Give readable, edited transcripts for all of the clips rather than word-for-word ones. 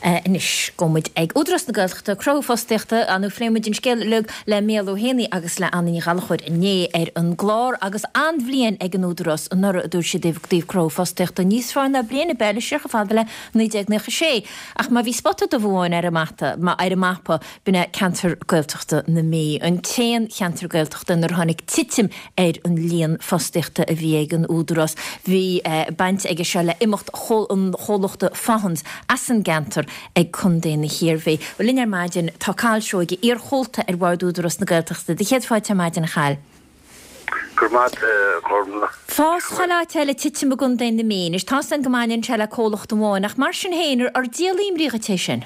inis gomid ag údras na gailchta crowfosteachta anú fléimiid in scéil le méalú héanaí agus le annaí galchuid inné an glár agus anbblion ag an údras an nura dúir sé díh crowfosteachta níos fána bliana beile secha fadile 1996 ach má bhí spotta do bháin ar a mata má ar a mappa buna cantar gailteachta na mí an téan cantar gailteachta nar tháinig titim ar an líon fosteachta a bhí ag an údras hí baint ag se le imimecht an chólachta fahans as an gantar ag chundéna hirirhé. Bhil linar maidin tá cáilseoige ar chólta ar bhardúdras na gailteachta de chéad fáilte maidin a chail. Gurmad chormla. Fás chalá teile titim a gun déna mí, is tá an gomainin se le cólachta mháin ach mar sin héanaar ar díalaím rícha sin.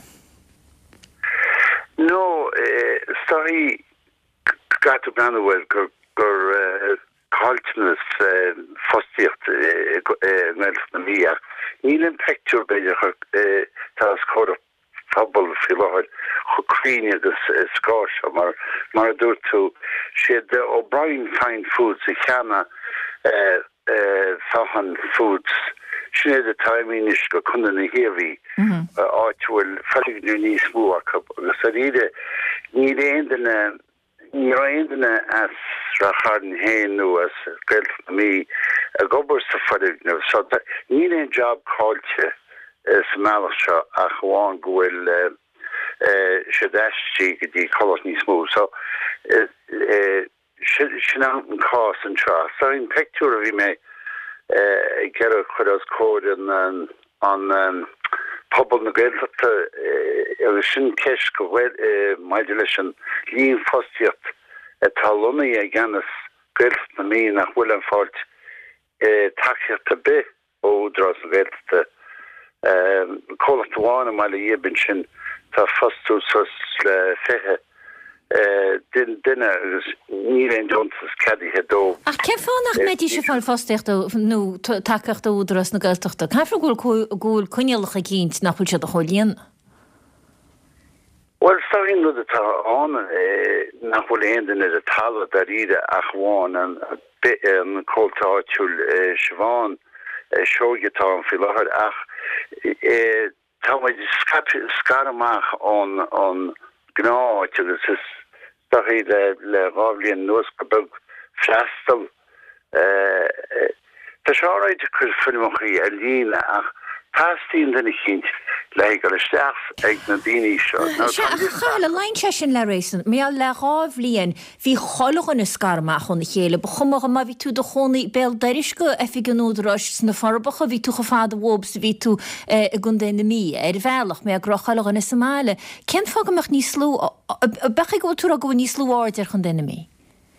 No, sorry, gatu brandwell gur Haltmas fostiert melf na mia. Nílen picture beidir tas chor fabel filoid chukrini agus scosh mar dúirtú siad O'Brien Fine Foods i cheanna Fahan Foods sinnéad a taimínis go chuna na hirí áitúil felligú níos mú agus a ríide ní réindena as racharn héanú as geld mí a gobar sa felligú so ní ein job cáilte sa meach seo a chuáin gohfuil siadistí go dtí cholas níos mú so sin an cás an seo so in picture a bhí mé get a chud as cód an pobl na gaeltachta agus sin ceis go maidir leis an líon fostiacht talúnaí a gceannas gaeltacht na mí nach bhfuil an fáilt takeíochta bith ó údras na gaeltachta cólachtaháin meile dhéibinn sin tá fostú sos le fithe duine agus ní ein Johnsons cadíthe dó. Ach ce fánach méidí se fáil fosteachta nó takeachta údras na gaeltachta caithfar gúil cuinealacha gínt nachfuil se a cholíon? Well, starting with the on nachhfuil éan a talla a ríide a chháin an cóiltáitiúil Siobhan seogetá an fi láthir ach tá maid scaramach an gnáid agus is staí le rábhlíonn nuas go beg freastal tá seáráid chur fuimeachí a lína ach táistíon denna chinint le go isteach ag na daoine seo. Chaile leintse sin le rééisan, mé le rábhlíonn hí cholachan na scarmach chun na chéile, ba chumach má bhí tú do chonaí bell deiris go a fi an údras na farbacha bhí tú go fád wobs bhí tú a gun déna mí ar bhealach mé a grochalachan na Somáile. Cén fágamach níos slú becha go túra go níos slúáid ar chun déna mí?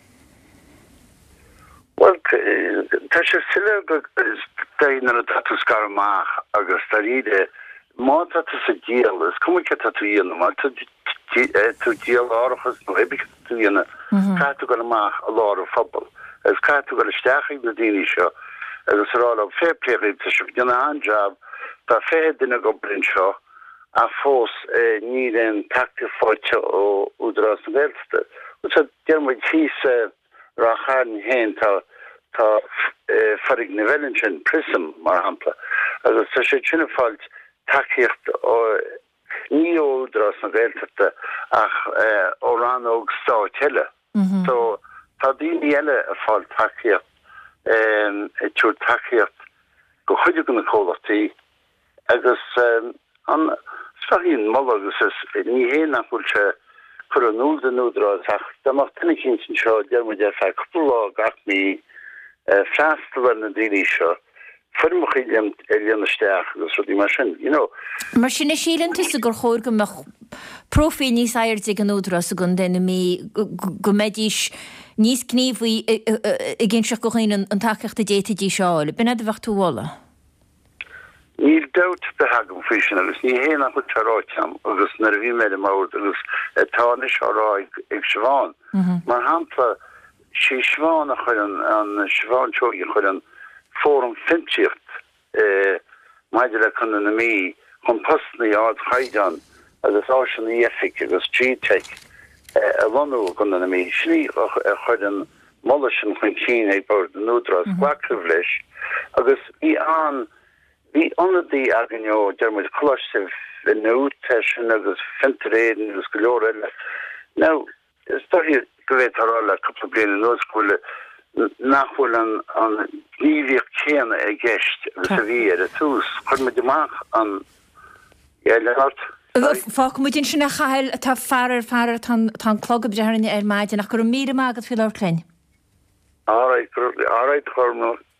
Well, tá sé sile go déanana tatu scaramach agus tá ríide má tatu sa díal is cumaice tatu dhéana má tú díal áireachas nó ébic tú dhéana cátu go amach a láir fphobal agus cátu go isteach na daoine seo agus rála féplaí tá se dhéana an job tá fé duine go brin seo a fós ní den tacti fáilte ó údras na gaeltachta. Tá dearmid tíos racharn héin tá farig na bheilin prism mar hampla agus tá sé sinna fáilt takeíocht ó ní údras na gaeltachta ach ó ran óg stáiteile. So tá daoine eile a fáil takeíocht túr takeíocht go chuide go na cólachtaí agus an sfahíon moll agus is ní héana nach bhfuil se chur an údras ach dáach duine cinntin seo dearmid ar feadh cúpla gach mí freastal na daoine seo fuimeachí isteach agus rudí mar sin, Mar sin is sílan tu gur chóir go profí níos aird ag an údras a gun déna mí go méidís níos gníomhí i gén seach go chéine an takeachta détadí seáil, bin a bhacht túhála? Níl dat be hagam frísin agus ní héana go taráiteam agus nar bhí méid mór agus tánis árá ag Siobhan. Mar hampla sí Siobhan a chuir an Siobhan seoige chuir an fórum fintíocht maidir le chun na mí chun postnaí ád chaidan agus áisian éfic agus G-Tech a bhanú chun na mí slí a chuir an mollisin chun cín ag bord an údras ghlacrah leis agus í an Bhí anadí aganneó dearmid chlosibh nu tesin agus fentreden agus golóile. Nou is toch hier geweet alle couple benen noodskole nachhol an liefig tjene e gest servere toes kon met de maag aan Fá mu din sinna chail tá farar tá clogab dearan ar maidide nach gur mí mágad fi leklein. Áráid chum